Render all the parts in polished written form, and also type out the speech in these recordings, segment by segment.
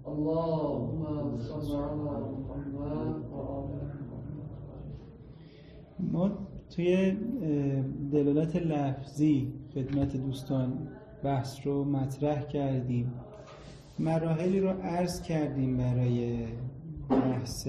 اللهم صل علی محمد و آل ما توی دلالت لفظی خدمت دوستان بحث رو مطرح کردیم، مراحلی رو عرض کردیم برای بحث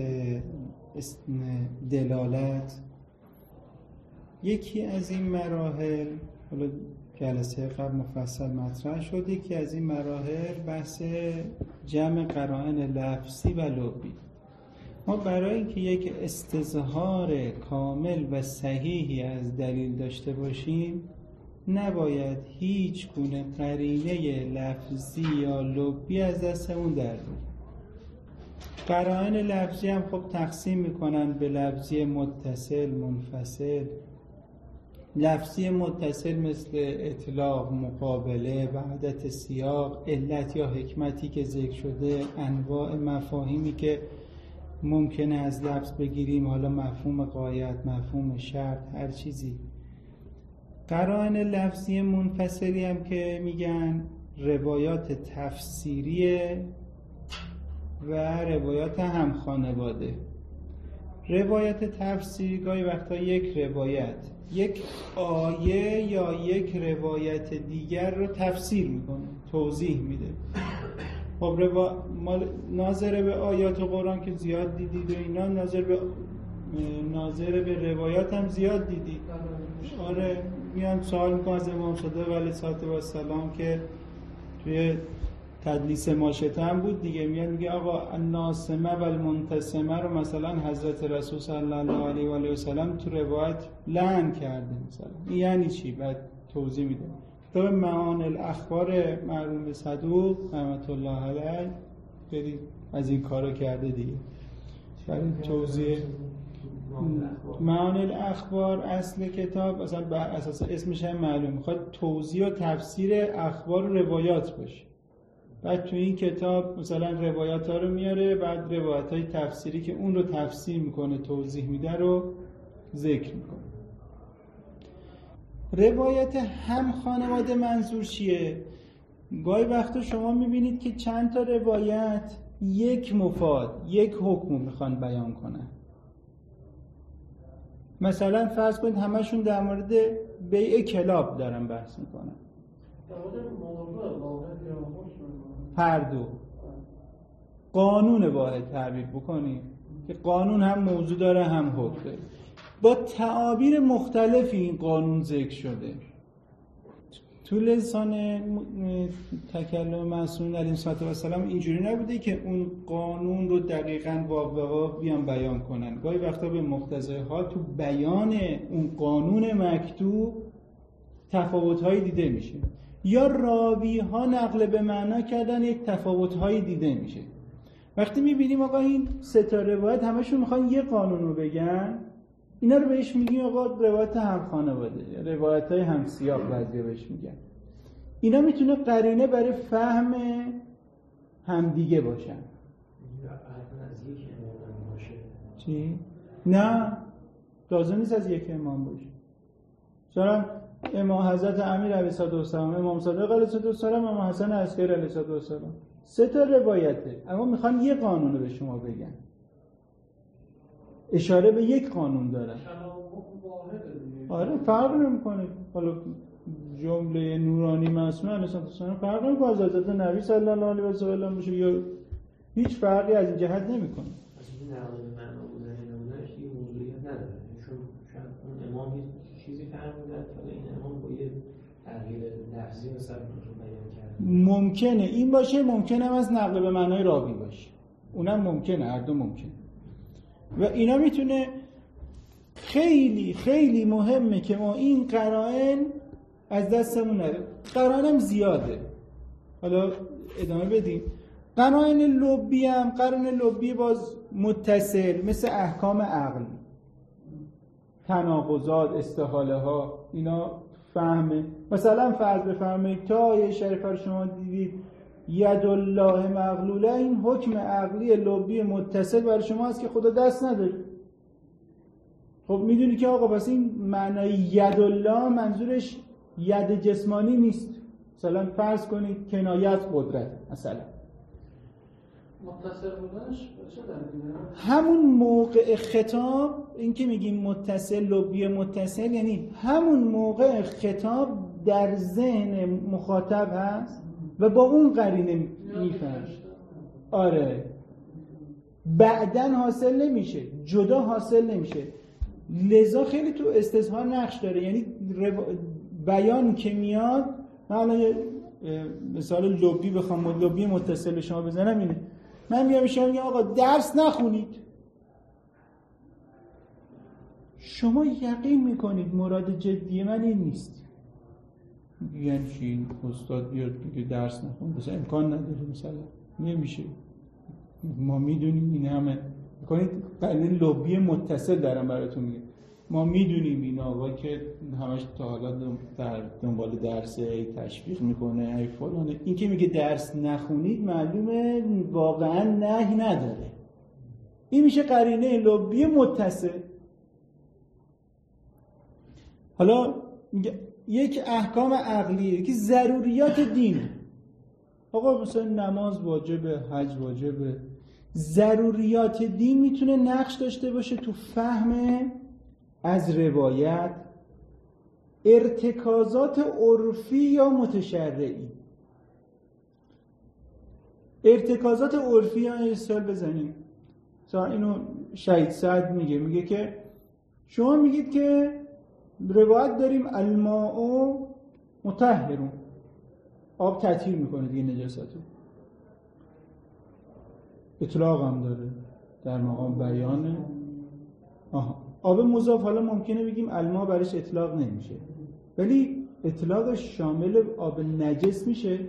دلالت. یکی از این مراحل حالا جلسه قبل مفصل مطرح شد، یکی از این مراحل بحث جمع قرائن لفظی و لغوی. ما برای اینکه یک استظهار کامل و صحیحی از دلیل داشته باشیم نباید هیچ گونه قرینه لفظی یا لغوی از دستمون در بیاد. قرائن لفظی هم خب تقسیم میکنن به لفظی متصل، منفصل. لفظی متصل مثل اطلاق، مقابله، وحدت سیاق، علت یا حکمتی که ذکر شده، انواع مفاهیمی که ممکنه از لفظ بگیریم، حالا مفهوم غایت، مفهوم شرط، هر چیزی. قرائن لفظی منفصلی هم که میگن روایات تفسیریه و روایات همخانواده. روایت تفسیری گاهی وقتا یک روایت، یک آیه یا یک روایت دیگر رو تفسیر میکنه، توضیح میده. خب ناظر به آیات قرآن که زیاد دیدید و اینا، ناظر به روایات هم زیاد دیدید. آره، میان سوال میکنن از امام صادق علیه السلام که توی تدلیس ماشطه هم بود دیگه، میگه آقا الناسمه و المنتسمه رو مثلا حضرت رسول صلی الله علیه و آله و سلم تو روایت لعن کرده مثلا. این یعنی چی؟ بعد توضیح میده. کتاب معانی الاخبار مرحوم صدوق رحمت الله علیه خیلی از این کارا کرده دیگه. برای توضیح معانی الاخبار اصل کتاب مثلا بر اساس اسمش هم معلوم میخواد توضیح و تفسیر اخبار و روایات باشه. بعد تو این کتاب مثلا روایات ها رو میاره، بعد روایت های تفسیری که اون رو تفسیر میکنه، توضیح میده رو ذکر میکنه. روایت هم خانواده منظور چیه؟ گاهی وقتا شما میبینید که چند تا روایت یک مفاد، یک حکم میخوان بیان کنن. مثلا فرض کنید همشون در مورد بیع کلاب دارن بحث میکنن. هر دو قانون واحد تعبیر بکنیم که قانون هم موضوع داره هم حکم داره، با تعابیر مختلفی این قانون ذکر شده. تو لسان تکلم معصومین علیهم السلام اینجوری نبوده که اون قانون رو دقیقاً واقعا بیان بیان کنن. گاهی وقتا به مقتضای حال تو بیان اون قانون مکتوب تفاوت‌هایی دیده میشه، یا راوی‌ها نقل به معنا کردن یک تفاوت‌هایی دیده میشه. وقتی می‌بینیم آقا این سه تا روایت همشون میخوان یه قانون رو بگن، اینا رو بهش میگیم آقا روایت هم خانواده، روایت‌های هم سیاق بعضی بهش میگن. اینا میتونه قرینه برای فهم همدیگه باشن. چی؟ نه، لازم نیست از یک امام باشه. مثلا امام حضرت امیر علیه السلام، امام صادق علیه السلام، امام حسن عسکری علیه السلام، سه تا روایته اما میخوان یه قانون رو به شما بگن، اشاره به یک قانون دارن. آره فرق نمیکنه. حالا جمله نورانی معصومه علیه السلام فرق نمیکنه از حضرت نبی صلی الله علیه و سلم باشه یا هیچ فرقی از این جهت نمیکنه. از این نقل معنا بودن نمونهش یه موضوعیت نداره، چون شاید اون امام چیزی فرمودن که این امام با یه تغییر لفظی مثلا بیان کرده. ممکنه این باشه، ممکنه هم از نقل به معنای راوی باشه، اونم ممکنه، هر دو ممکنه. و اینا میتونه خیلی خیلی مهمه که ما این قرائن از دستمون نره. قرائن هم زیاده، حالا ادامه بدیم. قرائن لبی هم، قرائن لبی باز متصل مثل احکام عقل، تناقضات، استحاله ها، اینا فهمه. مثلا فرض بفرمایید تا آیه شریفه رو شما دیدید ید الله مغلوله، این حکم عقلی لبی متصل برای شما هست که خدا دست نداره. خب میدونی که آقا پس این معنای ید الله منظورش ید جسمانی نیست. مثلا فرض کنید کنایت قدرت مثلا. متصل بودنش چه دلیله؟ همون موقع خطاب، این که میگیم متصل لبی متصل، یعنی همون موقع خطاب در ذهن مخاطب هست و با اون قرینه میفهم. آره، بعدن حاصل نمیشه، جدا حاصل نمیشه. لذا خیلی تو استظهار نقش داره. یعنی بیان که میاد، من الان مثال لبی بخوام لبی متصل به شما بزنم اینه، من میام شما میگم آقا درس نخونید، شما یقین میکنید مراد جدی من این نیست. یعنی چی؟ استاد بیاد بگه درس نخون، مثلا امکان نداره، مثلا نمیشه، ما میدونیم این همه میکنید. قلن لبی متصل دارم براتون میگه، ما میدونیم این آقا که همش تا حالا در دنبال درس تشویق میکنه ای فلانه، این که میگه درس نخونید معلومه واقعا نهی نداره. این میشه قرینه لبی متصل. حالا یک احکام عقلیه که ضروریات دین، آقا مثلا نماز واجبه، حج واجبه، ضروریات دین میتونه نقش داشته باشه تو فهم از روایت، ارتکازات عرفی یا متشرعی. ارتکازات عرفی یا مثال بزنیم، مثلا اینو شهید سعد میگه که شما میگید که روایت داریم الماء مطهرون، آب تطهیر میکنه دیگه نجاستو. اطلاق هم داره در مقام بیانه. آب مضاف حالا ممکنه بگیم الماء برش اطلاق نمیشه، ولی اطلاقش شامل آب نجس میشه.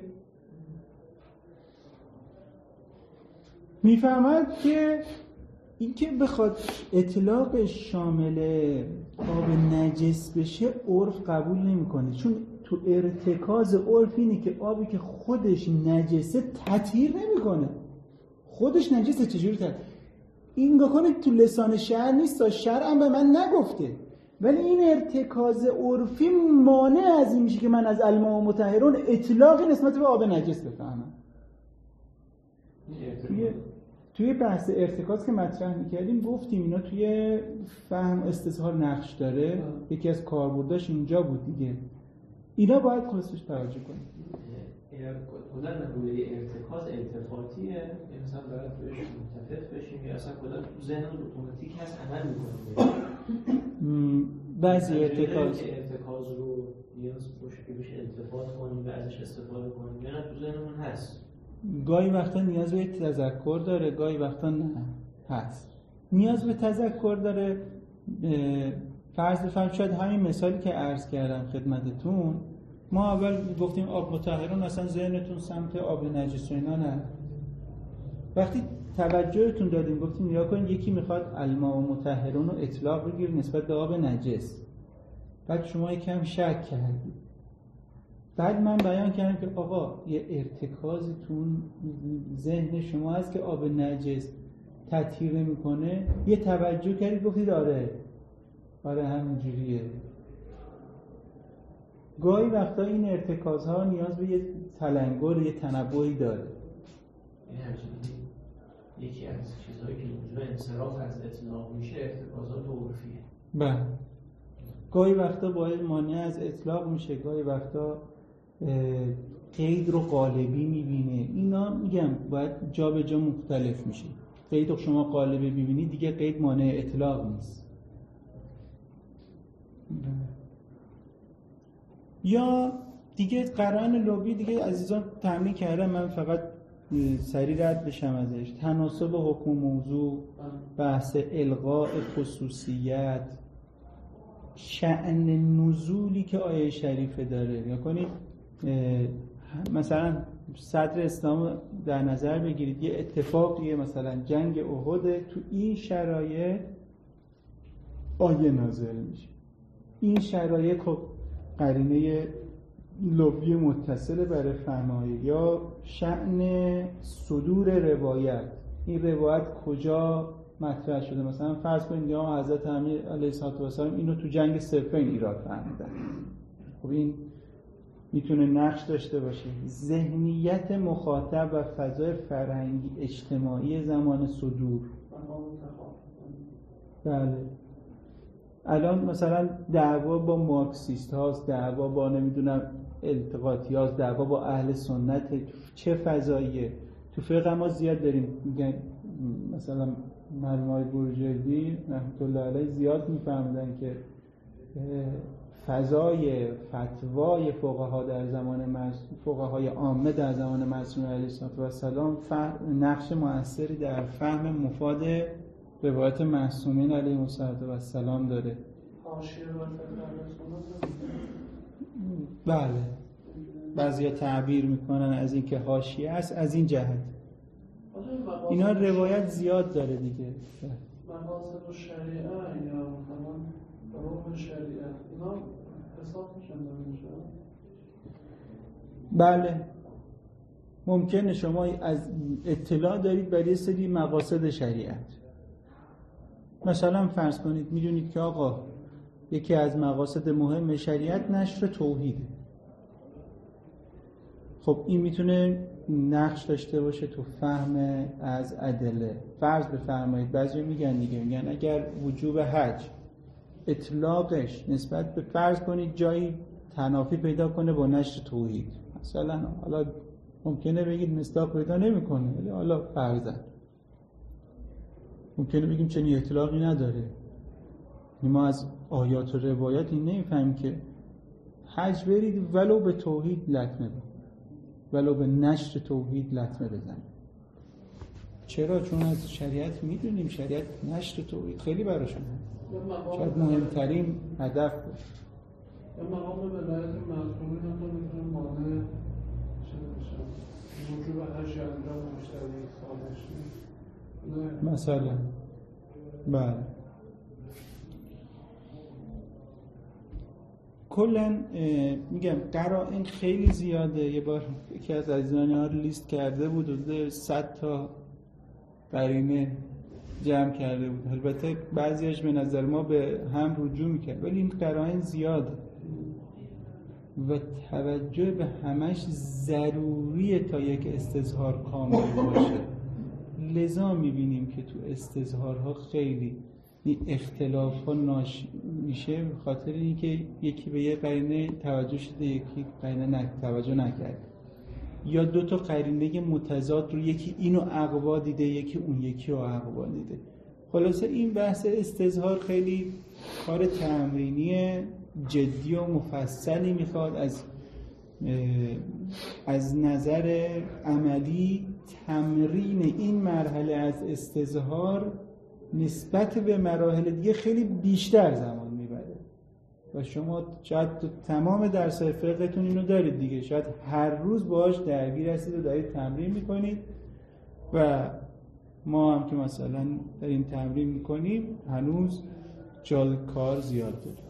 میفهمد که این که بخواد اطلاقش شامل آب نجس بشه عرف قبول نمیکنه، چون تو ارتکاز عرف اینه که آبی که خودش نجسه تطهیر نمیکنه. خودش نجسه چجوری تطهیر؟ این نگاه کنید تو لسان شرع نیست، تا شرع هم به من نگفته، ولی این ارتکاز عرفی مانع از این میشه که من از الماء مطهرون اطلاقی نسبت به آب نجس بفهمم. توی بحث ارتکاز که مطرح میکردیم گفتیم اینا توی فهم استظهار نقش داره، یکی از کاربرداش اینجا بود دیگه. اینا باید خلاصش توجه کنیم. کلا نمونه ارتکاز التفاتیه، مثلا برای توش ملتفت بشیم یا اصلا کلا تو ذهنمون اتوماتیک هست عمل میکنیم. بعضی ارتکاز رو نیاز باشه که بهش التفات کنیم و ازش استفاده کنیم، یا نه تو ذهنمون هست. گاهی وقتا نیاز به تذکر داره، گاهی وقتا نه هست. نیاز به تذکر داره. فرض بفرمایید شاید همین مثالی که عرض کردم خدمتتون، ما اول گفتیم آب مطهرون، اصلا ذهنتون سمت آب نجس و اینا نه. وقتی توجهتون دادیم گفتیم نیا کنید یکی میخواد الماء مطهرون رو اطلاق بگیر نسبت به آب نجس، بعد شما یکم شک کردید، بعد من بیان کردم که آقا یه ارتکازی تو ذهن شما هست که آب نجس تطهیر نمیکنه، یه توجه کردید گفتید آره همینجوریه. گاهی وقتا این ارتکازها نیاز به یه تلنگر، یه تنبهی داره. یکی از چیزهایی که موجب انصراف از اطلاق میشه ارتکازات عرفیه. بله. گاهی وقتا باید مانع از اطلاق میشه، گاهی وقتا قید رو قالبی میبینه. اینا میگم باید جا به جا مختلف میشه. قید رو شما قالبی ببینید دیگه قید مانع اطلاق نیست. یا دیگه قرائن لغوی دیگه عزیزان تمرین کردم، من فقط سریع رد بشم ازش. تناسب حکم موضوع، بحث الغاء خصوصیت، شأن نزولی که آیه شریفه داره. یا کنید مثلا صدر اسلام در نظر بگیرید، یه اتفاقیه مثلا جنگ احد، تو این شرایط آیه نازل میشه. این شرایط خب قرینه لغوی متصل برای فهم آیه. یا شأن صدور روایت، این روایت کجا مطرح شده. مثلا فرض کنید یا حضرت امیر علیه السلام اینو تو جنگ صفین ایراد فهمیدن. خب این میتونه نقش داشته باشه. ذهنیت مخاطب و فضای فرهنگی اجتماعی زمان صدور. بله. الان مثلا دعوا با مارکسیست هاست، دعوا با نمیدونم التقاطی هاست، دعوا با اهل سنت، چه فضاییه؟ تو فقه ما زیاد داریم میگن، مثلا مرحوم آقای بروجردی رحمت الله علیه زیاد میفهمیدن که فضای فتوای فقها در زمان فقهای عامه در زمان معصوم علیه السلام نقش موثری در فهم مفاد روایت معصومین علیهم السلام داره. بله، بعضیا تعبیر میکنن از این که حاشیه است، از این جهت اینا روایت زیاد داره دیگه. مقاصد شریعه یا همان روح شریعه اینا حساب میشن در بله، ممکنه شما از اطلاع دارید برای سری مقاصد شریعت. مثلا فرض کنید میدونید که آقا یکی از مقاصد مهم شریعت نشر توحیده. خب این میتونه نقش داشته باشه تو فهم از ادله. فرض بفرمایید بعضی میگن اگر وجوب حج اطلاقش نسبت به فرض کنید جایی تنافی پیدا کنه با نشر توحید، مثلا حالا ممکنه بگید مصداق پیدا نمیکنه، ولی حالا فرضاً ممکنه بگیم چنین اطلاقی نداره. ما از آیات و روایات این نمیفهمیم که حج برید ولو به توحید لطمه بزنید، ولو به نشر توحید لطمه بزنید. چرا؟ چون از شریعت میدونیم شریعت نشر توحید خیلی براشون شاید مهمترین هدف بود. یا مقام ولایت معصومین هم میتونه مانع چه بشه وجوب حج انجام مشتری صالحی مثلا. بله، کلا میگم قرائن خیلی زیاده. یه بار یکی از عزیزان ها رو لیست کرده بود و 100 تا قرینه جمع کرده بود. البته بعضیش به نظر ما به هم رجوع میکرد، ولی این قرائن زیاده و توجه به همش ضروریه تا یک استظهار کامل باشه. لذا میبینیم که تو استظهارها خیلی اختلاف ها میشه به خاطر اینکه یکی به یه قرینه توجه شده یکی قرینه توجه نکرد، یا دو تا قرینه متضاد رو یکی اینو اقوا دیده یکی اون یکی رو اقوا دیده. خلاصه این بحث استظهار خیلی کار تمرینی جدی و مفصلی میخواد. از نظر عملی تمرین این مرحله از استظهار نسبت به مراحل دیگه خیلی بیشتر زمان میبره و شما شاید تمام درس‌های فقهتون اینو دارید دیگه، شاید هر روز باهاش درگیر هستید و دارید تمرین میکنید و ما هم که مثلا داریم تمرین میکنیم هنوز جای کار زیاد داریم.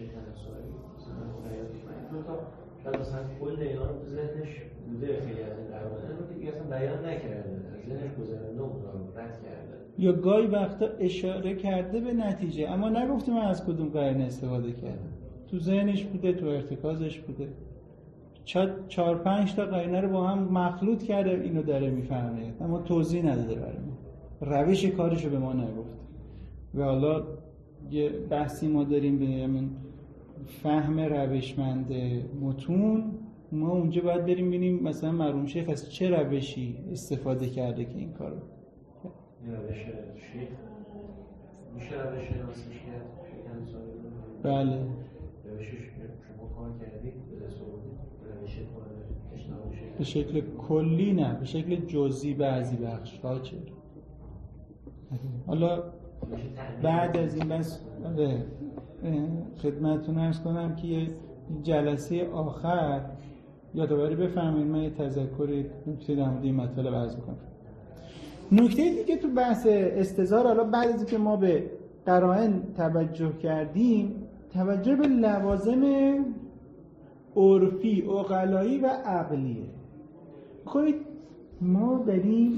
شاید مثلا کل اینا رو تو ذهنش بوده خیلی از این قرآن رو دیگه اصلا بیان نکرده، از ذهنش گذرنده و رد کرده، یا گاهی وقتا اشاره کرده به نتیجه اما نگفته من از کدوم قرینه استفاده کردم. تو ذهنش بوده، تو ارتکازش بوده، 4-5 تا قرینه رو با هم مخلوط کرده اینو داره میفهمه اما توضیح نداده برای ما، روش کارشو به ما نگفته. و حالا یه بحثی ما داریم به فهم روشمند متون، ما اونجا باید بریم ببینیم مثلا مرحوم شیخ از چه روشی استفاده کرده که این کارو. روش شیخ میشه روش ناسیش کرد شیخ انصاری. بله، روشش شما کار کردید به شکل کلی نه، به شکل جزئی بعضی بخش ها. چه حالا بعد از این بس خدمتتون عرض کنم که یه جلسه آخر یادآوری بفرمایید من یه تذکر نکته در مورد این مطالب عرض کنم. نکته دیگه تو بحث استظهار، حالا بعد از اینکه ما به قرائن توجه کردیم، توجه به لوازم عرفی، عقلایی و عقلیه. خب ما داریم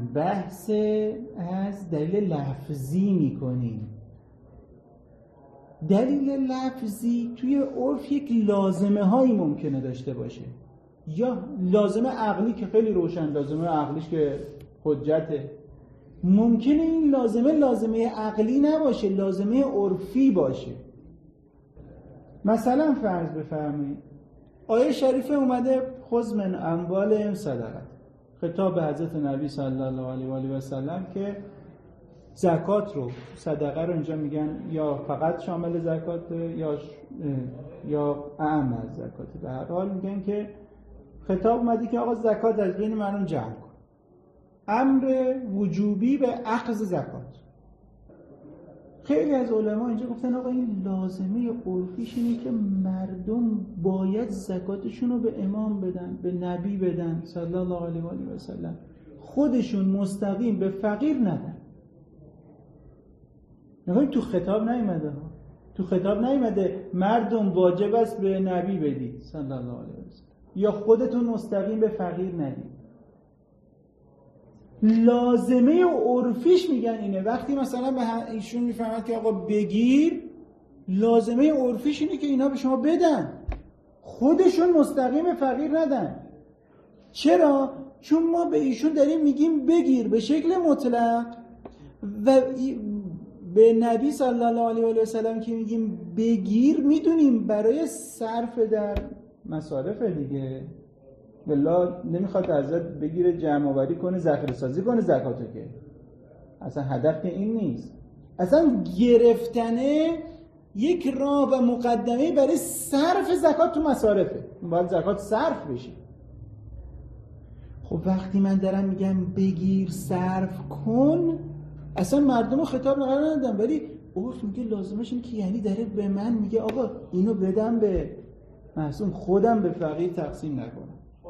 بحث از دلیل لفظی میکنیم. دلیل لفظی توی عرف یک لازمه هایی ممکنه داشته باشه، یا لازمه عقلی که خیلی روشن، لازمه عقلیش که حجته. ممکنه این لازمه عقلی نباشه، لازمه عرفی باشه. مثلا فرض بفرمایید آیه شریفه اومده خذ من اموالهم صدقه، خطاب به حضرت نبی صلی الله علیه و آله و سلم که زکات رو، صدقه رو اینجا میگن یا فقط شامل زکات یا اعم از زکات، به هر حال میگن که خطاب اومده که آقا زکات از بین مردم جمع کن، امر وجوبی به اخذ زکات. خیلی از علما اینجا گفتن آقا این لازمه عرفیش اینه که مردم باید زکاتشون رو به امام بدن، به نبی بدن صلی الله علیه و آله و سلم، خودشون مستقیم به فقیر ندن. نگاه تو خطاب نیومده ها، تو خطاب نیومده مردم واجب است به نبی بدید صلی الله علیه و سلم یا خودتون مستقیم به فقیر ندید. لازمه عرفیش میگن اینه. وقتی مثلا به ایشون میفهمد که آقا بگیر، لازمه عرفیش اینه که اینا به شما بدن، خودشون مستقیم به فقیر ندن. چرا؟ چون ما به ایشون داریم میگیم بگیر به شکل مطلق و به نبی صلی الله علیه و سلم که میگیم بگیر میدونیم برای صرف در مصارف دیگه. والله نمیخواد ازت بگیره جمع آوری کنه ذخیره سازی کنه زکاتو، که اصلا هدف که این نیست. اصلا گرفتنه یک راه و مقدمه برای صرف زکات تو مصارفه، باید زکات صرف بشه. خب وقتی من دارم میگم بگیر صرف کن، اصلا مردم رو خطاب قرار ندادم، ولی عرف میگه لازمش اینه که یعنی داره به من میگه آقا اینو بدم به معصوم، خودم به فقیر تقسیم نکنم.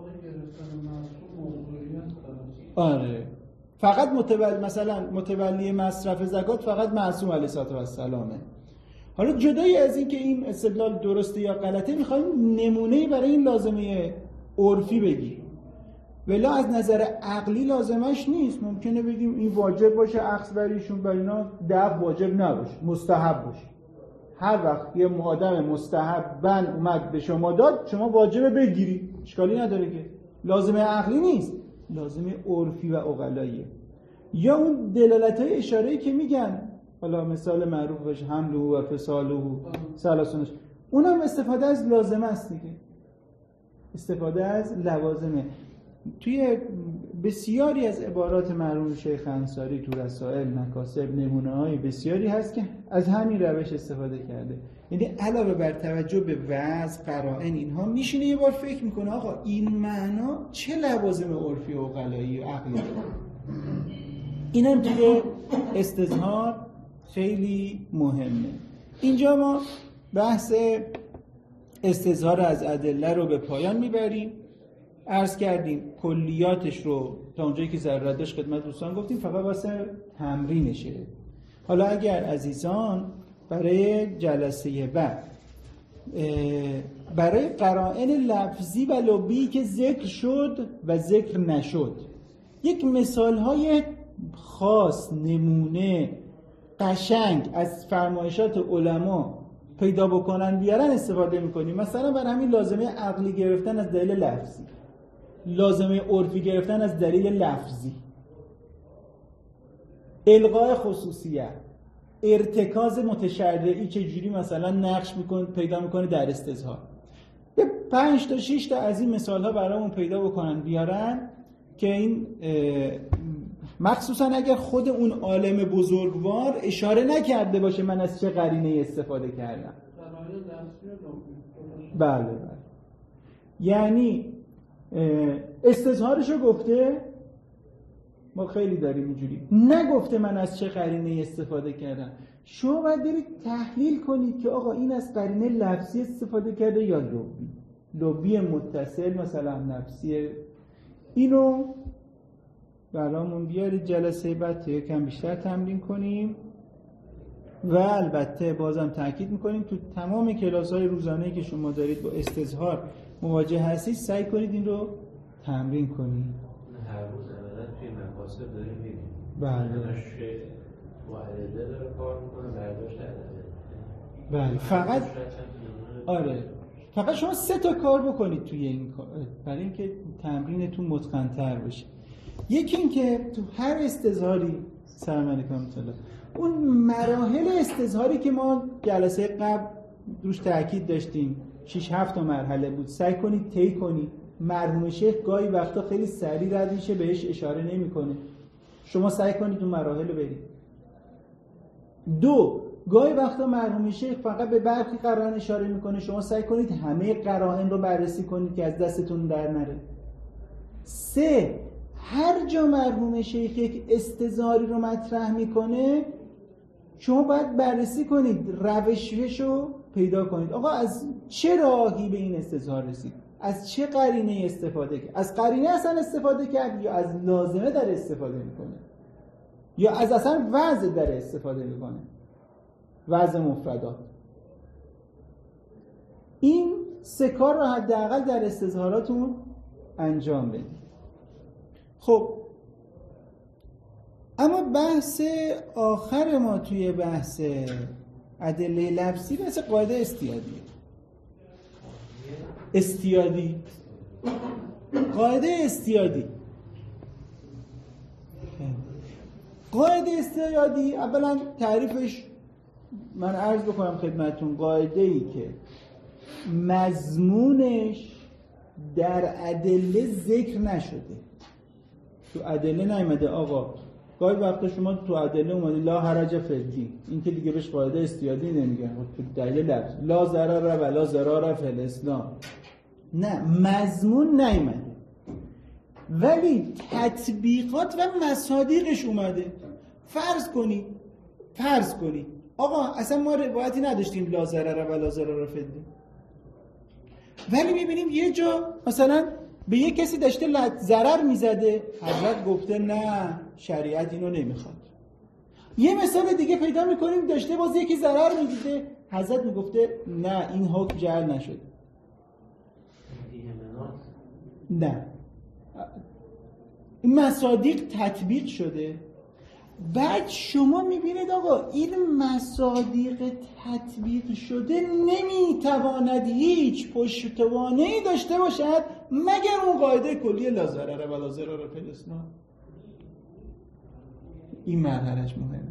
آره فقط مثلا متولی مصرف زکات فقط معصوم علیه السلامه. حالا جدای از این که این استدلال درسته یا غلطه، میخوایم نمونه‌ای برای این لازمه عرفی بگیم. ولی از نظر عقلی لازمش نیست. ممکنه بگیم این واجب باشه اخذ بریشون، برای اینا دفع واجب نباشه، مستحب باشه. هر وقت یه آدم مستحبن اومد به شما داد، شما واجبه بگیری، اشکالی نداره که. لازمه عقلی نیست، لازمه عرفی و عقلاییه. یا اون دلالت‌های اشاره‌ای که میگن، حالا مثال معروف باشه حمله و فصاله ثلاثونش، اونم استفاده از لازمه است دیگه، استفاده از لوازمه. توی بسیاری از عبارات مرحوم شیخ انصاری تو رسائل مکاسب نمونه‌های بسیاری هست که از همین روش استفاده کرده. یعنی علاوه بر توجه به وضع، قرائن، اینها میشینه یه بار فکر میکنه آقا این معنا چه لوازم عرفی و عقلایی و عقلی داره. اینم توی استظهار خیلی مهمه. اینجا ما بحث استظهار از ادله رو به پایان میبریم. عرض کردیم کلیاتش رو تا اونجایی که ضرورت داشت خدمت دوستان گفتیم، فقط واسه تمرینشه. حالا اگر عزیزان برای جلسه بعد برای قرائن لفظی و لبی که ذکر شد و ذکر نشد یک مثالهای خاص، نمونه قشنگ از فرمایشات علما پیدا بکنن بیارن استفاده میکنیم. مثلا برای همین لازمه عقلی گرفتن از دلیل لفظی، لازمه عرفی گرفتن از دلیل لفظی، الغای خصوصیت، ارتکاز متشرعی چجوری مثلا نقش میکنه پیدا میکنه در استظهار. یه 5 تا 6 تا از این مثال ها برامون پیدا بکنن بیارن که این مخصوصا اگر خود اون عالم بزرگوار اشاره نکرده باشه من از چه قرینه استفاده کردم. بله بله، یعنی استظهارشو گفته، ما خیلی داریم اینجوری، نگفته من از چه قرینه استفاده کردم. شما باید برید تحلیل کنید که آقا این از قرینه لفظی استفاده کرده یا لبی متصل مثلا نفسی. اینو برامون بیارید جلسه بعد تا یکم بیشتر تمرین کنیم و البته بازم تاکید میکنیم تو تمام کلاس‌های روزانه‌ای که شما دارید با استظهار مواجه هستید سعی کنید این رو تمرین کنید. هر روز عملاً توی مقاصد داریم می‌بینیم. بله. همش با ادله داره کار میکنه، برداشت ادله. بله فقط آره فقط شما 3 تا کار بکنید توی این کار برای اینکه تمرینتون متقن‌تر بشه. یکی این که تو هر استظهاری سلام علیکم اون مراحل استظهاری که ما جلسه قبل روش تاکید داشتیم 6-7 تا مرحله بود، سعی کنید طی کنید. مرحوم شیخ گاهی وقتا خیلی سریع رد میشه بهش اشاره نمیکنه، شما سعی کنید اون مراحل رو برید. 2 گاهی وقتا مرحوم شیخ فقط به برخی قرائن اشاره میکنه، شما سعی کنید همه قرائن رو بررسی کنید که از دستتون در نره. 3 هر جا مرحوم شیخ یک استظهاری رو مطرح میکنه شما باید بررسی کنید، روشش رو پیدا کنید. آقا از چه راهی به این استظهار رسید؟ از چه قرینه استفاده کرد؟ از قرینه اصلا استفاده کرد یا از لازمه در استفاده میکنه یا از اصلا وضع در استفاده میکنه، وضع مفردات. این 3 کار رو حداقل در استظهاراتون انجام بدید. خب اما بحث آخر ما توی بحث ادله لفظی بحث قاعده قاعده استیادی اولا تعریفش من عرض بکنم خدمتون. قاعده‌ای که مضمونش در ادله ذکر نشده، تو ادله نیامده. آقا گاهی وقتا شما تو ادله اومده لا حرج فی الدین، این که دیگه بهش قاعده استیادی نمیگن، تو دلیل لفظ لا ضرر ولا ضرار فی الاسلام، نه مضمون نیامده ولی تطبیقات و مصادیقش اومده. فرض کنید آقا اصلا ما روایتی نداشتیم لا ضرر ولا ضرار فی الدین، ولی میبینیم یه جا مثلا به یه کسی داشته ضرر میزده، حضرت گفته نه شریعت اینو نمیخواد. یه مثال دیگه پیدا میکنیم داشته باز یکی ضرر میدیده، حضرت میگفته نه این حکم جعل نشده. نه این مصادیق تطبیق شده. بعد شما میبینید آقا این مصادیق تطبیق شده نمیتواند هیچ پشتوانه‌ای داشته باشد مگر اون قاعده کلی لا ضرر ولا ضرار فی الاسلام. این مرحلهش مهمه.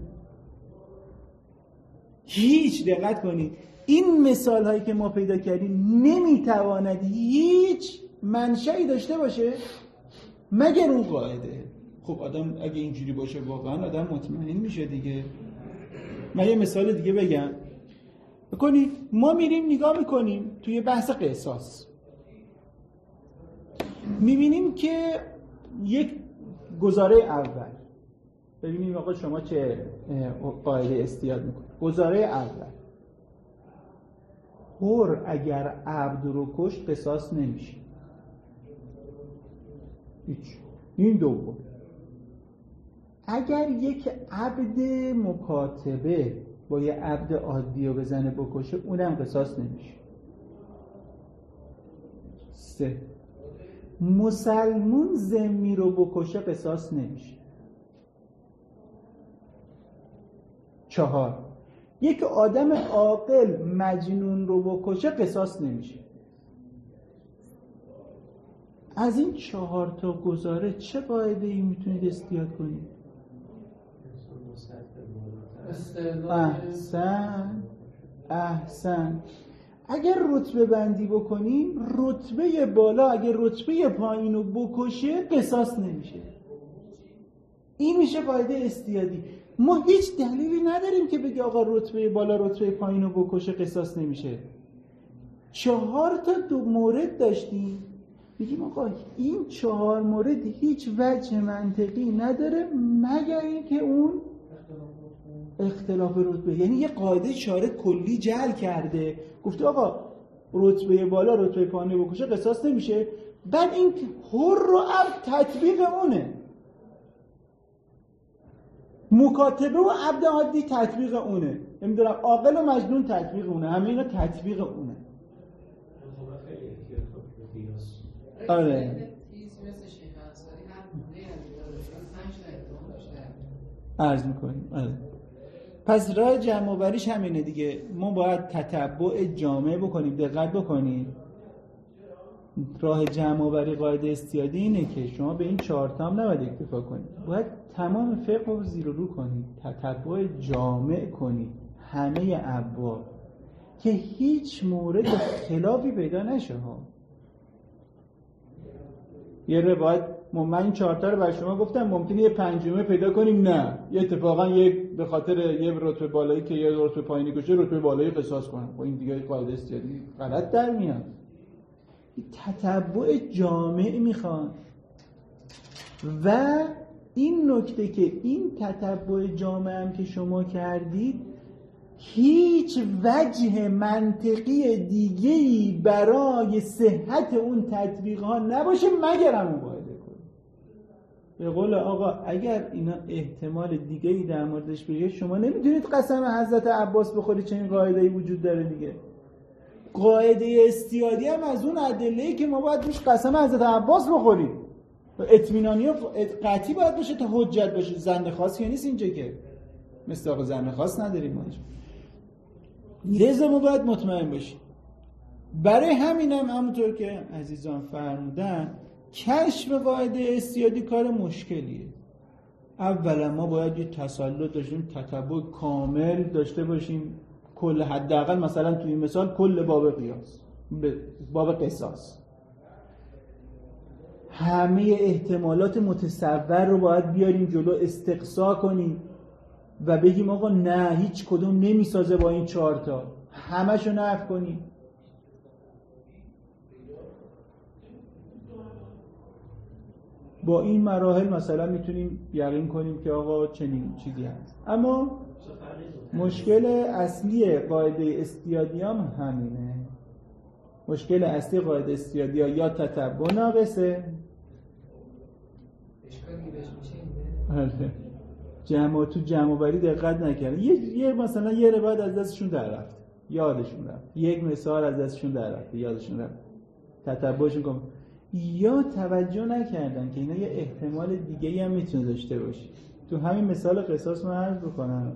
هیچ دقت کنید این مثال هایی که ما پیدا کردیم نمیتواند هیچ منشأی داشته باشه مگر اون قاعده. خب آدم اگه اینجوری باشه واقعا آدم مطمئن میشه دیگه. من یه مثال دیگه بگم. بکنید ما میریم نگاه میکنیم توی بحث قصاص، میبینیم که یک گزاره اول، ببینیم آقا شما چه قاعده استیاد میکنید. گزاره اول، حر اگر عبد رو کشت قصاص نمیشه. هیچ. این دوم، اگر یک عبد مکاتبه با یه عبد عادی رو بزنه بکشه اونم قصاص نمیشه. 3 مسلمون ذمی رو بکشه قصاص نمیشه. 4 یک آدم عاقل مجنون رو بکشه قصاص نمیشه. از این 4 تا گزاره چه قاعده‌ای میتونید استیاد کنید؟ احسن. اگر رتبه بندی بکنیم رتبه بالا اگر رتبه پایین رو بکشه قصاص نمیشه. این میشه قاعده استیادی. ما هیچ دلیلی نداریم که بگه آقا رتبه بالا رتبه پایین رو بکشه قصاص نمیشه. 4 تا مورد داشتیم، میگیم آقا این 4 مورد هیچ وجه منطقی نداره مگر اینکه اون اختلاف رتبه، یعنی یه قاعده چاره کلی جعل کرده، گفته آقا رتبه بالا رتبه پایین بکشه قصاص نمیشه. بعد این حر رو عبد تطبیق اونه، مکاتبه و عبد عادی تطبیق اونه، نمیدونم عاقل و مجنون تطبیق اونه، همه اینا تطبیق اونه. آره عرض میکنیم. آره پس راه جمع آوریش همینه دیگه. ما باید تتبع جامع بکنیم. دقت بکنید راه جمع آوری قاعده استیادی اینه که شما به این 4 تا هم نباید اکتفا کنید، باید تمام فقه رو زیر و رو کنید، تتبع جامع کنید همه ابواب که هیچ مورد خلافی پیدا نشه ها. یه روایت من این 4 تا رو بر شما گفتم، ممکنه یه پنجمه پیدا کنیم، نه یه اتفاقا یک به خاطر یه رتبه بالایی که یه رتبه پایینی کشه رتبه بالایی قصاص کنم. خب این دیگه قاعده استیادی غلط در میاد. تتبع جامع میخوان و این نکته که این تتبع جامع هم که شما کردید هیچ وجه منطقی دیگه‌ای برای صحت اون تطبیق ها نباشه مگر همون قاعده کنید. به قول آقا اگر اینا احتمال دیگه‌ای در موردش بگه شما نمیتونید قسم حضرت عباس بخورید، چنین قاعده‌ای وجود داره دیگه. قاعده استیادی هم از اون ادله‌ای که ما باید روش قسم حضرت عباس بخوریم، اطمینانی و قطعی باید باشه تا حجت باشه. زن خاص که نیست اینجا که مصداق زن خاص نداریم ما اینجا. لذا ما باید مطمئن باشیم. برای همینم همونطور که عزیزان فرمودن کشف قاعده استیادی کار مشکلیه. اولا ما باید یه تسلط داشتیم، تتبع کامل داشته باشیم، کل حداقل مثلا توی این مثال کل باب قیاس، باب قصاص، همه احتمالات متصور رو باید بیاریم جلو، استقصا کنیم و بگیم آقا نه هیچ کدوم نمیسازه با این 4 تا، همشو نفی کنیم. با این مراحل مثلا میتونیم یقین کنیم که آقا چنین چیزی هست. اما مشکل اصلی قاعده استیادیام همینه. مشکل اصلی قاعده استیادیا یا تتبع ناقصه، جمع تو جمع آوری دقت نکردن، یه مثلا یه روایت از دستشون در رفت، یادشون رفت، یک مثال از دستشون در رفت، یادشون رفت، تتبعشون کن، یا توجه نکردن که اینا یه احتمال دیگه‌ای هم میتونه داشته باشه. تو همین مثال قصاص من عرض بکنم،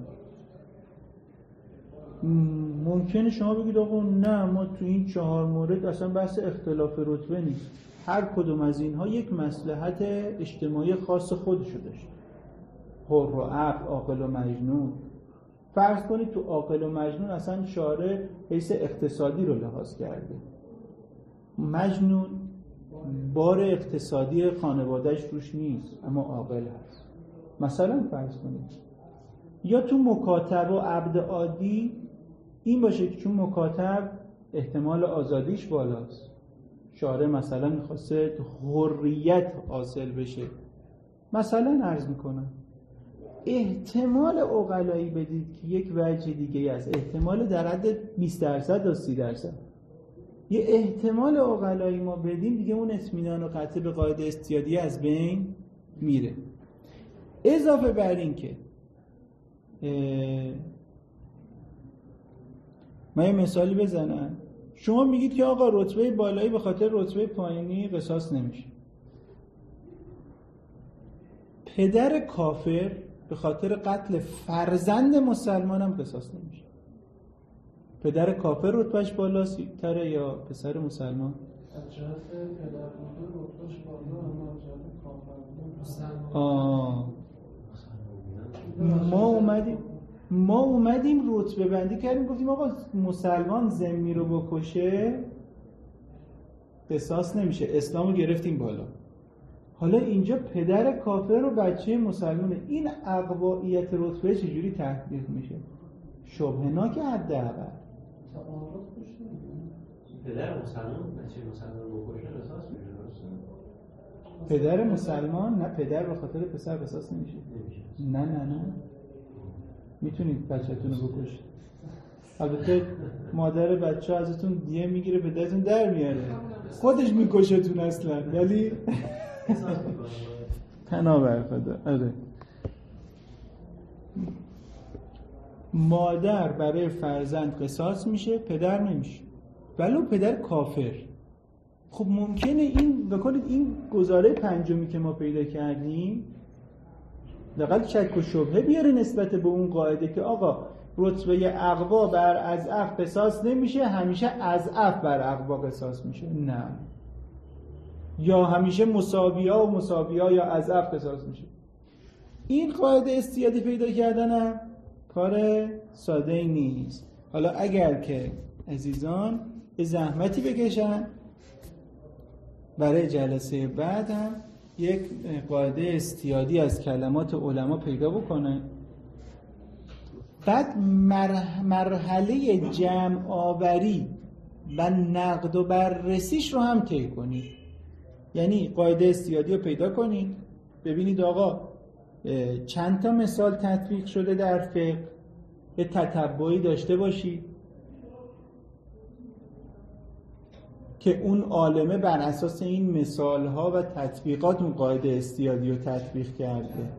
ممکنه شما بگید آقا نه ما تو این 4 مورد اصلا بحث اختلاف رتبه نیست، هر کدوم از اینها یک مصلحت اجتماعی خاص خودشو داشت. حر و عبد، عاقل و مجنون، فرض کنید تو عاقل و مجنون اصلا شارع حیث اقتصادی رو لحاظ کرده، مجنون بار اقتصادی خانوادهش روش نیست اما عاقل هست مثلا فرض کنید. یا تو مکاتب و عبد عادی این باشه که چون مکاتب احتمال آزادیش بالاست، شارع مثلا میخواسته حریت حاصل بشه، مثلا عرض میکنم احتمال عقلایی بدید که یک وجه دیگه است، احتمال در حد 20% تا 30%، یه احتمال عقلایی ما بدیم دیگه اون اطمینان و قطع به قاعده استیادی از بین میره. اضافه بر این که من یه مثالی بزنم، شما میگید که آقا رتبه بالایی به خاطر رتبه پایینی قصاص نمیشه، پدر کافر به خاطر قتل فرزند مسلمان هم قصاص نمیشه. پدر کافر رتبهش بالاست تره یا پسر مسلمان؟ از جهت پدر کافر رتبهش بالا، اما از جهت کافر ما اومدیم رتبه بندی کردیم، گفتیم آقا مسلمان ذمی رو بکشه قصاص نمیشه، اسلامو گرفتیم بالا. حالا اینجا پدر کافر و بچه مسلمانه، این اقوائیت رتبه چجوری تحقیق میشه؟ شبهناک حداقل. پدر مسلمان بچه مسلمان بکشه قصاص میشه درسته؟ پدر مسلمان نه، پدر به خاطر پسر قصاص نمیشه. نه میتونید بچه‌تون رو بکشید، البته مادر بچه ازتون دیه میگیره پدرتون در میاره، خودش میکشتون اصلا، ولی تنابر خدا. آره مادر برای فرزند قصاص میشه، پدر نمیشه، ولو پدر کافر. خب ممکنه این بکنید این گزاره پنجمی که ما پیدا کردیم حداقل شک و شبهه بیاره نسبت به اون قاعده که آقا رتبه اقوا بر اضعف قصاص نمیشه، همیشه اضعف بر اقوا قصاص میشه. نه، یا همیشه مساویا و مساویا یا اضعف قصاص میشه. این قاعده استیادی پیدا کردنم کار ساده ای نیست. حالا اگر که عزیزان به زحمتی بکشن برای جلسه بعد هم یک قاعده استیادی از کلمات علما پیدا بکنه، بعد مرحله جمع آوری و نقد و بررسیش رو هم طی کنید. یعنی قاعده استیادی رو پیدا کنید، ببینید آقا چند تا مثال تطبیق شده در فقه، به تتبعی داشته باشید که اون عالمه بر اساس این مثالها و تطبیقات اون قاعده استیادی رو تطبیق کرده.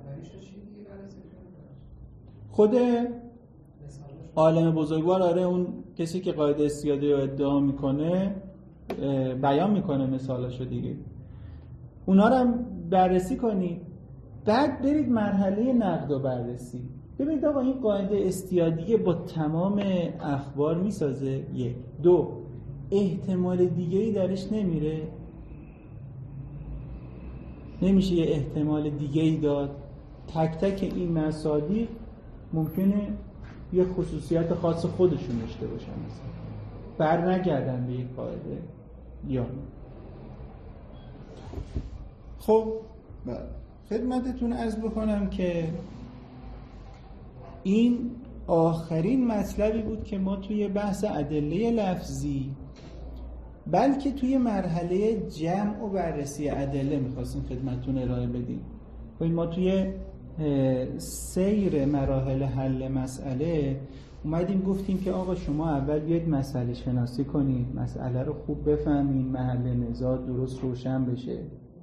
خود عالم بزرگوار، آره، اون کسی که قاعده استیادی رو ادعا میکنه بیان میکنه مثالاشو دیگه، اونا رو هم بررسی کنید. بعد برید مرحله نقد و بررسی، ببینید آقا این قاعده استیادی با تمام اخبار میسازه؟ یک. دو، احتمال دیگه‌ای درش نمیره؟ نمیشه یه احتمال دیگه‌ای داد؟ تک تک این مصادیق ممکنه یه خصوصیت خاص خودشون داشته باشن، مثلا بر نگردن به یک قاعده یا نه. خب خدمتتون عرض بکنم که این آخرین مطلبی بود که ما توی بحث ادله لفظی، بلکه توی مرحله جمع و بررسی ادله میخواستیم خدمتتون ارائه بدیم. ما توی سیر مراحل حل مسئله اومدیم گفتیم که آقا شما اول بیاید مسئله شناسی کنید، مسئله رو خوب بفهمید، محل نزاع درست روشن بشه،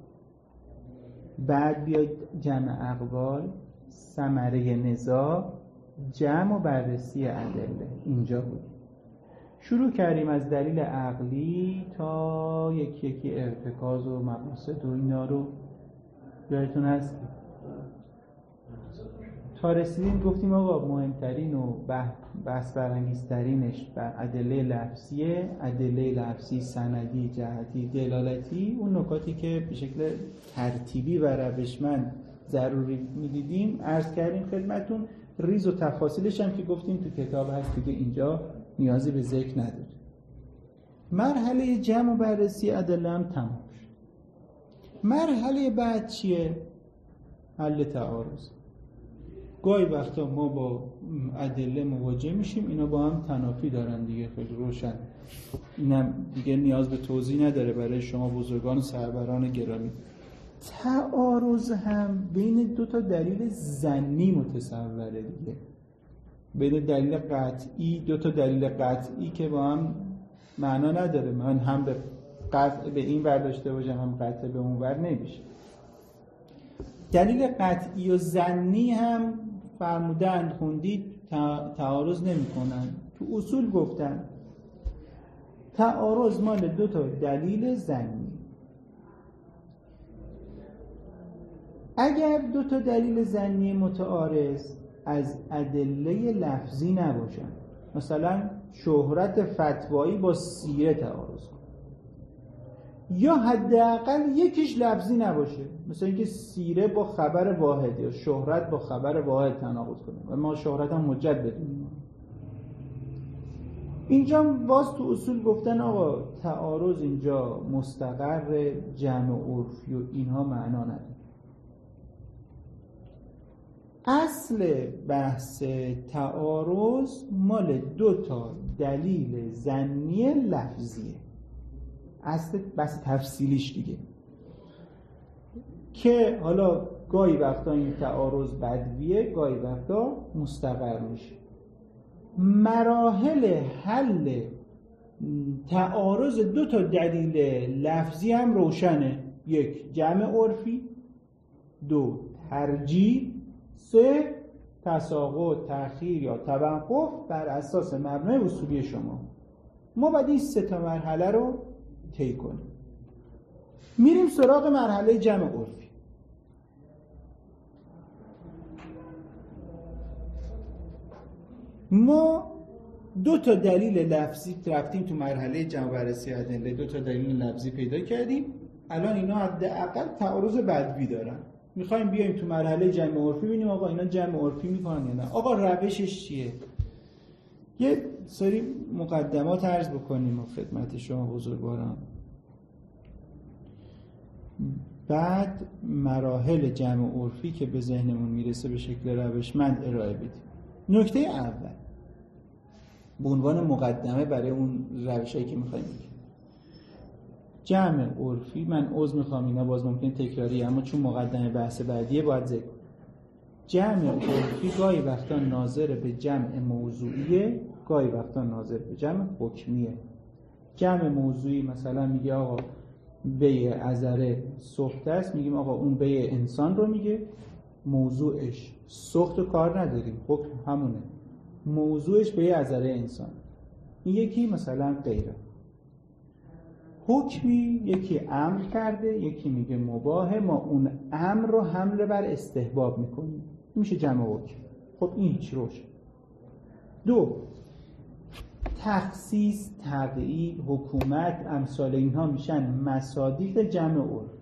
بعد بیاید جمع اقوال، ثمره نزاع، جمع و بررسی ادله. اینجا بود شروع کردیم از دلیل عقلی تا یکی یکی ارتکاز و مقاصد و اینا رو یادتون هست تا رسیدیم گفتیم آقا مهمترین و بحث برانگیزترینش بر ادله لفظیه، ادله لفظی سندی، جهتی، دلالتی، اون نکاتی که به شکل ترتیبی و روشمند ضروری میدیدیم عرض کردیم خدمتون. ریز و تفاصیلش هم که گفتیم تو کتاب هست دیگه، اینجا نیازی به ذکر نداره. مرحله جمع و بررسی ادله هم تمام شد. مرحله بعد چیه؟ حل تعارض. گاهی وقتا ما با ادله مواجه میشیم، اینا با هم تنافی دارن دیگه، خیلی روشن، اینم دیگه نیاز به توضیح نداره برای شما بزرگان و سروران گرامی. تعارض هم بین دو تا دلیل ظنی متصوره دیگه، بین دلیل قطعی، دو تا دلیل قطعی که با هم معنا نداره، من هم به قطع به این ور داشته باشم هم قطع به اون ور نمیشه. دلیل قطعی و ظنی هم فرمودن خوندید تعارض نمی کنن. تو اصول گفتن تعارض مال دو تا دلیل ظنی. اگر دو تا دلیل ظنی متعارض از ادله لفظی نباشن، مثلا شهرت فتوایی با سیره تعارض کن، یا حداقل یکیش لفظی نباشه، مثلا اینکه سیره با خبر واحد یا شهرت با خبر واحد تناقض کنه و ما شهرت هم حجت بدیم، اینجا باز تو اصول گفتن آقا تعارض اینجا مستقر جمع عرفی و اینها معنا نداره. اصل بحث تعارض مال دو تا دلیل ظنی لفظیه، اصل بحث تفصیلیش دیگه، که حالا گاهی وقتا این تعارض بدویه، گاهی وقتا مستقر میشه. مراحل حل تعارض دو تا دلیل لفظی هم روشنه: یک، جمع عرفی، دو، ترجیح، سه، تساقط، تأخیر یا توقف بر اساس مبنای اصولی شما. ما باید این سه تا مرحله رو طی کنیم. میریم سراغ مرحله جمع عرفی. ما دو تا دلیل لفظی رفتیم تو مرحله جمع بررسی ادله، دو تا دلیل لفظی پیدا کردیم. الان اینا حداقل تعارض بدوی دارن. میخوایم بیایم تو مرحله جمع عرفی ببینیم آقا اینا جمع عرفی میکنن یا نه. آقا روشش چیه؟ یه سری مقدمات عرض بکنیم خدمت شما بزرگواران، بعد مراحل جمع عرفی که به ذهنمون میرسه به شکل روشمند ارائه بدیم. نکته اول به عنوان مقدمه برای اون روشایی که میخوایم بگیم، جمع عرفی، من عذر میخوام اینا باز ممکن تکراریه اما چون مقدمه بحث بعدیه باید ذکر کنم. جمع عرفی گاهی وقتا ناظر به جمع موضوعیه، گاهی وقتا ناظر به جمع حکمیه. جمع موضوعی مثلا میگه آقا بیع عذره سخت است، میگیم آقا اون بیع انسان رو میگه، موضوعش سخت و کار نداریم، حکم همونه، موضوعش بیع عذره انسان. این یکی مثلا غیره. حکمی یکی امر کرده، یکی میگه مباهه، ما اون امر رو حمل بر استحباب میکنیم، میشه جمع حکم. خب این هیچ روش. دو، تخصیص، تبعید، حکومت، امثال اینها میشن مصادیق جمع عرفی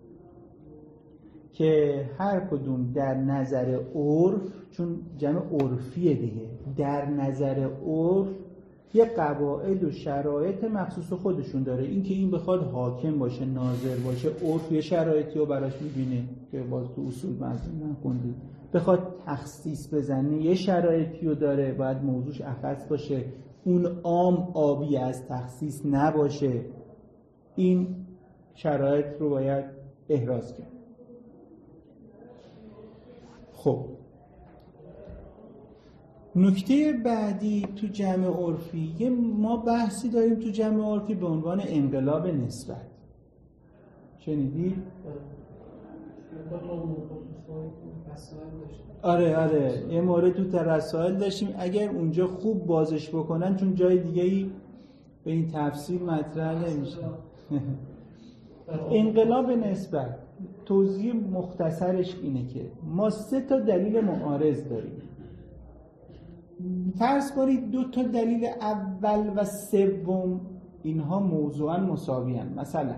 که هر کدوم در نظر عرف، چون جمع عرفیه دیگه، در نظر عرف یه قواعد و شرایط مخصوص خودشون داره. این که این بخواد حاکم باشه، ناظر باشه، عرف یه شرایطی رو براش میبینه که باز تو اصول مزدون نخوندید، بخواد تخصیص بزنه یه شرایطی رو داره، باید موضوعش اخص باشه، اون عام آبی از تخصیص نباشه، این شرایط رو باید احراز کرد. خب نکته بعدی تو جمع عرفی، ما بحثی داریم تو جمع عرفی به عنوان انقلاب نسبت. شنیدی؟ آره یه مورد تو رسائل داشتیم، اگر اونجا خوب بازش بکنن چون جای دیگه‌ای به این تفسیر مطرح نمیشه. انقلاب نسبت توضیح مختصرش اینه که ما 3 تا دلیل معارض داریم. فرض کنید 2 تا دلیل اول و سوم اینها موضوعاً مساویان. مثلا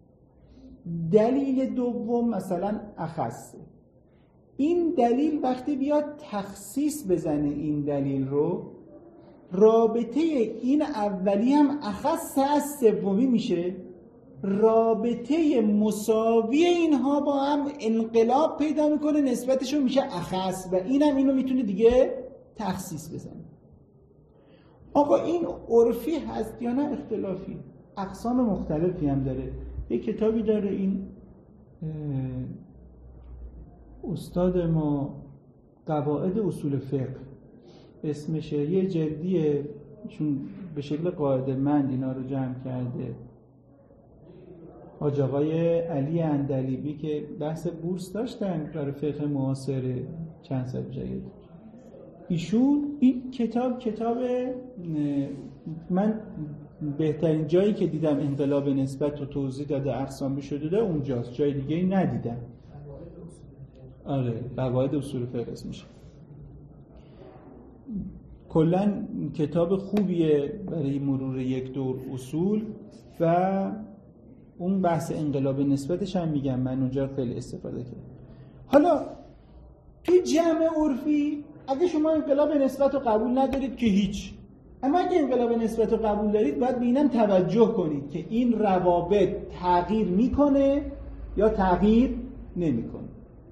دلیل دوم مثلا اخصه، این دلیل وقتی بیاد تخصیص بزنه این دلیل رو، رابطه این اولی هم اخص از سومی میشه، رابطه مساوی اینها با هم انقلاب پیدا میکنه، نسبتشون میشه اخص و اینم اینو میتونه دیگه تخصیص بزنه. آقا این عرفی هست یا نه اختلافی؟ اقسام مختلفی هم داره. یک کتابی داره این استاد ما قواعد اصول فقه اسمشه، یه جلدیه، چون به شکل قاعده مند اینا رو جمع کرده حاج آقای علی اندلیبی که بحث بورس داشتن برای فقه معاصر چند سال جایی. ایشون این کتاب من بهترین جایی که دیدم انقلاب نسبت رو توضیح داده، اقسام شده اونجاست، جای دیگه ای ندیدم. آره قواعد اصول فقه اسمشه. کلا کتاب خوبیه برای مرور یک دور اصول و اون بحث انقلاب نسبتش هم میگم من اونجا خیلی استفاده کردم. حالا توی جمع عرفی اگه شما انقلاب نسبت رو قبول ندارید که هیچ، اما اگه انقلاب نسبت رو قبول دارید باید به اینم توجه کنید که این روابط تغییر میکنه یا تغییر نمیکنه.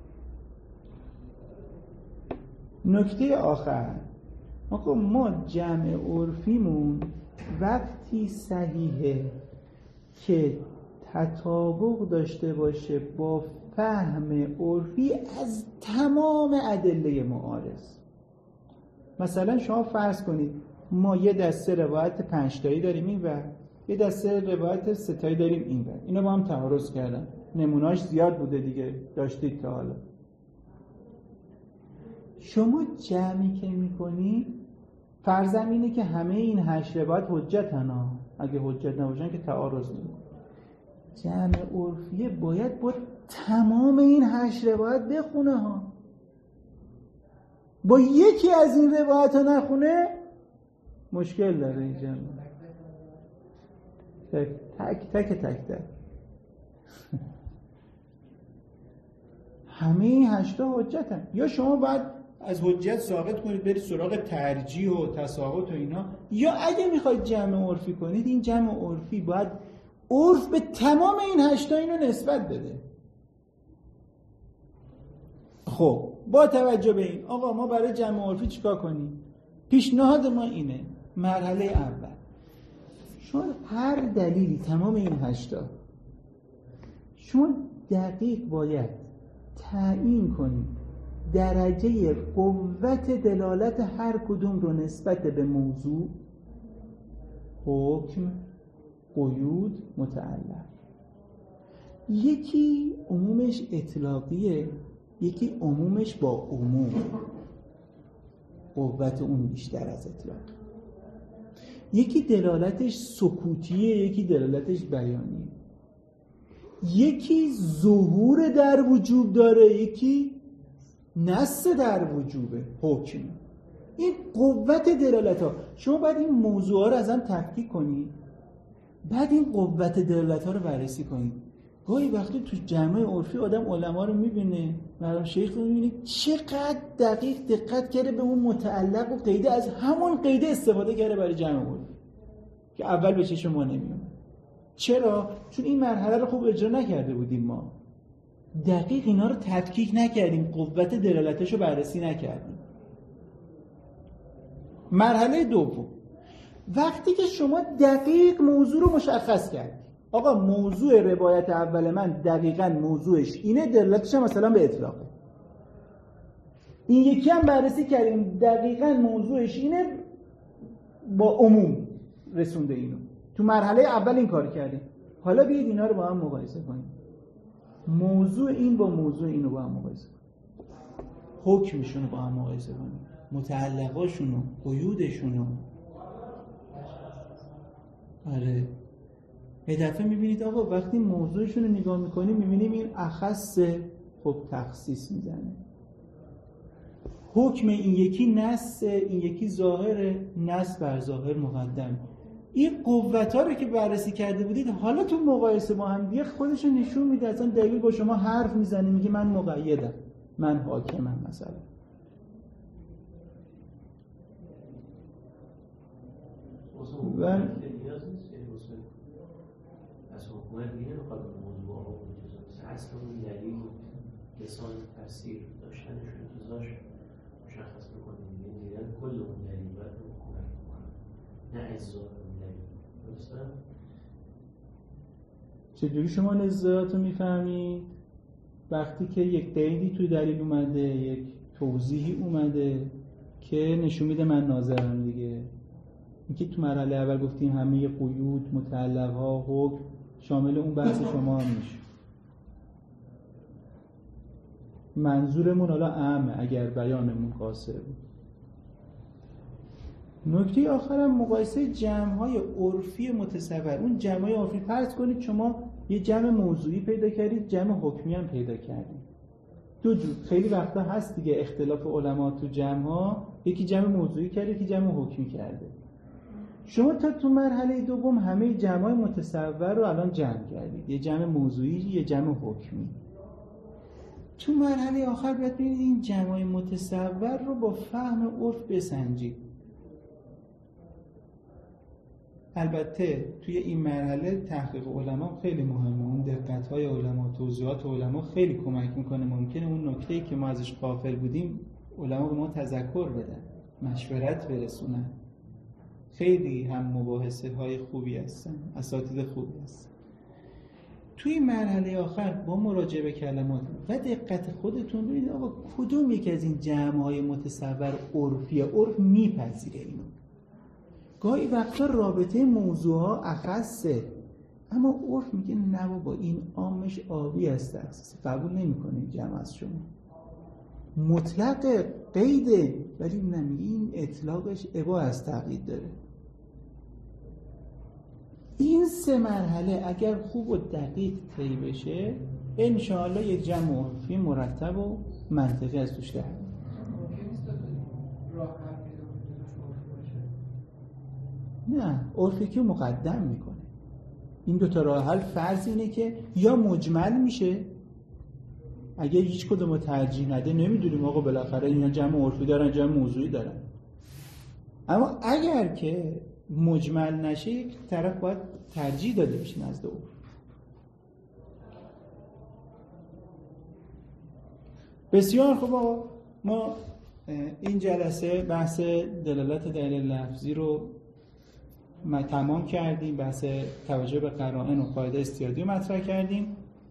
نکته آخر، آقا ما جمع عرفیمون وقتی صحیحه که تطابق داشته باشه با فهم عرفی از تمام ادله معارض. مثلا شما فرض کنید ما یه دسته روایت 5 تایی داریم این و یه دسته روایت 3 تایی داریم این و اینا با هم تعارض کردن، نمونهاش زیاد بوده دیگه، داشتید تا حالا. شما جمعی که میکنی فرضم اینه که همه این 8 روایت حجتن ها، اگه حجت نباشن که تعارض نمیکنه. جمع عرفیه باید با تمام این 8 روایت بخونه ها. با یکی از این روایت ها نخونه مشکل داره این جمع. تک همه این 8 حجتن. یا شما باید از حجت ثابت کنید برید سراغ ترجیح و تساقط و اینا، یا اگه میخواید جمع عرفی کنید این جمع عرفی باید عرف به تمام این 8 اینو نسبت بده. خب با توجه به این آقا ما برای جمع عرفی چیکار کنیم؟ پیشنهاد ما اینه، مرحله اول شما هر دلیلی تمام این 8 شما دقیق باید تعیین کنید درجه قوت دلالت هر کدوم رو نسبت به موضوع، حکم، قیود، متعلق. یکی عمومش اطلاقیه، یکی عمومش با عموم، قوت اون بیشتر از اطلاق. یکی دلالتش سکوتیه، یکی دلالتش بیانیه. یکی ظهور در وجوب داره، یکی نص در وجوبه، حکم. این قوت دلالت ها شما باید این موضوع ها رو از هم تفکیک کنید، بعد این قوت دلالت ها رو بررسی کنید. گاهی وقتی تو جمع عرفی آدم علما رو میبینه، مرحوم شیخ رو میبینه چقدر دقیق دقت کرده به اون متعلق و قیده، از همون قیده استفاده کرده برای جمع عرفی که اول به چشم ما نمیاد. چرا؟ چون این مرحله رو خوب اجرا نکرده بودیم، ما دقیق اینا رو تفکیک نکردیم، قوت دلالتش رو بررسی نکردیم. مرحله دوم، وقتی که شما دقیق موضوع رو مشخص کردید، آقا موضوع روایت اول من دقیقاً موضوعش اینه، دلالتش هم مثلا به اطلاقه. این یکی هم بررسی کردیم دقیقاً موضوعش اینه، با عموم رسونده اینو. تو مرحله اول این کار کردیم. حالا بیاید اینا رو با هم مقایسه کنیم. موضوع این با موضوع اینو با هم مقایسه کنیم. حکمشون رو با هم مقایسه کنیم. متعلقاشون رو، قیودشون رو. آره. یه دفعه میبینید آقا وقتی موضوعشون رو نگاه میکنیم میبینیم این اخصه، خب تخصیص میزنه. حکم این یکی نص، این یکی ظاهر، نص بر ظاهر مقدم. این قوت‌ها رو که بررسی کرده بودید حالا تو مقایسه با هم دیگه خودش رو نشون میده. اصلا دلیل با شما حرف میزنه، میگه من مقیدم، من حاکمم مثلا. و از حکومت دیگه نمیخواد موضوع ها و اصلا اون دلیل لسان تفسیر داشتنش انتظارش مشخص میکنه دیگه، دیدن کل اون دلیل باید حکومت میکنه، نه اجزا اون دلیل. درسته؟ چجوری شما نزاعات رو میفهمید؟ وقتی که یک قیدی توی دلیل اومده، یک توضیحی اومده که نشون میده من ناظرم دیگه. اینکه تو مرحله اول گفتیم همه قیود، متعلق‌ها، حکم شامل اون بحث شما هم میشه. منظورمون حالا عامه اگر بیانمون قاصر بود. نکته آخرم مقایسه جمع‌های عرفی متصور. اون جمع‌های عرفی فرض کنید شما یه جمع موضوعی پیدا کردید، جمع حکمی هم پیدا کردید. دو جور خیلی وقتا هست دیگه اختلاف علما تو جمع‌ها، یکی جمع موضوعی کرده یکی جمع حکمی کرده. شما تا تو مرحله دوم همه جمع‌های متصور رو الان جمع کردید، یه جمع موضوعی یه جمع حکمی. تو مرحله آخر باید ببینید این جمع‌های متصور رو با فهم عرف بسنجید. البته توی این مرحله تحقیق علما خیلی مهمه، اون دقت‌های علما، توضیحات علما خیلی کمک میکنه. ممکنه اون نکته‌ای که ما ازش غافل بودیم علما به ما تذکر بدن، مشورت برسونن. خیلی هم مباحثه های خوبی هستن، اساتید خوبی هستن. توی این مرحله آخر با مراجعه به کلمات و دقت خودتون ببینید آقا کدوم یکی از این جمع‌های متصور عرفیه، عرف میپذیره اینو. گاهی وقتا رابطه موضوعها اخصه، اما عرف میگه نه بابا این عامش آبی است، قبول نمیکنه این جمع از شما. مطلق قیده، ولی نمیگه این اطلاقش اباحه از تقیید داره. این سه مرحله اگر خوب و دقیق طی بشه انشاءالله یک جمع عرفی مرتب و منطقی از توش در میاد. نه، عرفی مقدم میکنه. این دو تا راه حل فرض اینه که یا مجمل میشه، اگه هیچ کدوم رو ترجیح نده نمیدونیم آقا بالاخره اینا جمع عرفی دارن جمع موضوعی دارن. اما اگر که مجمل نشه یک طرف باید ترجیح داده بشه نزد عرف. بسیار خوب آقا، ما این جلسه بحث دلالت دلیل لفظی رو تمام کردیم، بحث توجه به قرائن و قاعده استیادی رو مطرح کردیم،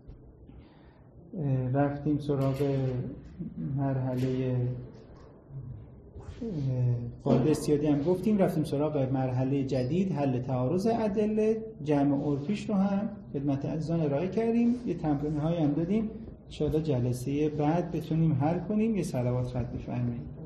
رفتیم سراغ مرحله قاعده استیادی هم گفتیم، رفتیم سراغ مرحله جدید حل تعارض ادله، جمع عرفیش رو هم خدمت عزیزان ارائه کردیم، یه تمرین‌هایی هم دادیم، ان شاءالله جلسه بعد بتونیم حل کنیم. یه صلوات رد بفرمایید.